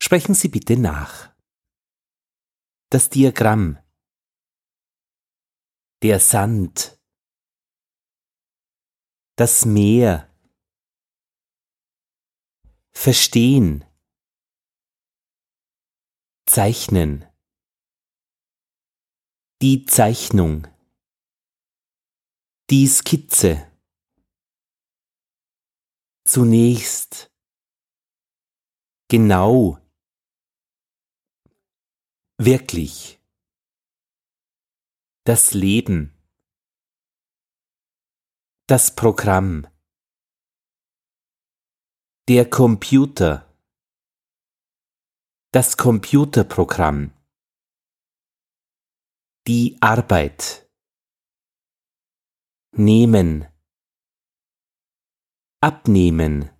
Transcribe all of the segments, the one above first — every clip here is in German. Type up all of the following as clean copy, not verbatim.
Sprechen Sie bitte nach. Das Diagramm. Der Sand. Das Meer. Verstehen. Zeichnen. Die Zeichnung. Die Skizze. Zunächst. Genau. Wirklich. Das Leben. Das Programm. Der Computer. Das Computerprogramm. Die Arbeit. Nehmen. Abnehmen.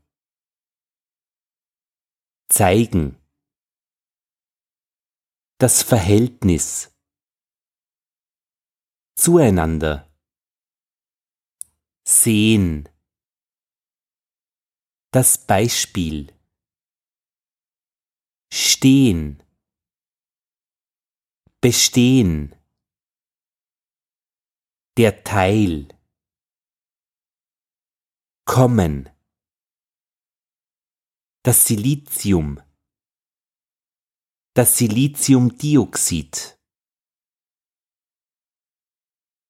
Zeigen. Das Verhältnis. Zueinander. Sehen. Das Beispiel. Stehen. Bestehen. Der Teil. Kommen. Das Silizium. Das Siliziumdioxid.